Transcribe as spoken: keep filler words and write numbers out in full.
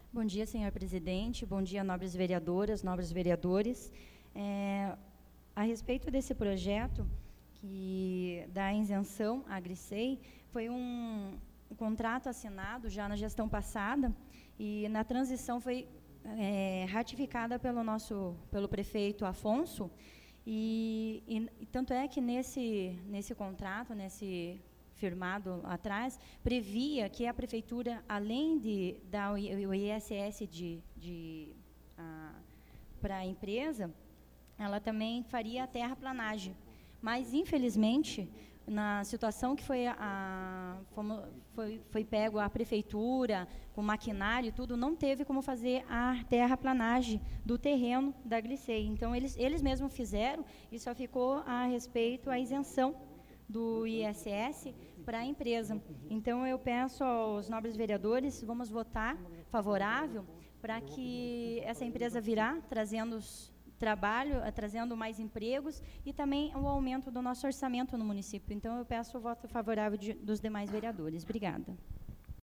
Bom dia, senhor presidente. Bom dia, nobres vereadoras, nobres vereadores. É, a respeito desse projeto que da isenção à Glicey, foi um, um contrato assinado já na gestão passada e na transição foi é, ratificada pelo nosso, pelo prefeito Afonso. E, e, e tanto é que nesse, nesse contrato, nesse firmado atrás, previa que a prefeitura, além de dar o I S S de, de, para a empresa, ela também faria a terraplanagem. Mas, infelizmente, na situação que foi, a, foi, foi pego a prefeitura, com maquinário e tudo, não teve como fazer a terraplanagem do terreno da Glicey. Então, eles, eles mesmos fizeram e só ficou a respeito a isenção do I S S para a empresa. Então, eu peço aos nobres vereadores, vamos votar favorável para que essa empresa virá, trazendo os trabalho, trazendo mais empregos e também o aumento do nosso orçamento no município. Então, eu peço o voto favorável de, dos demais vereadores. Obrigada.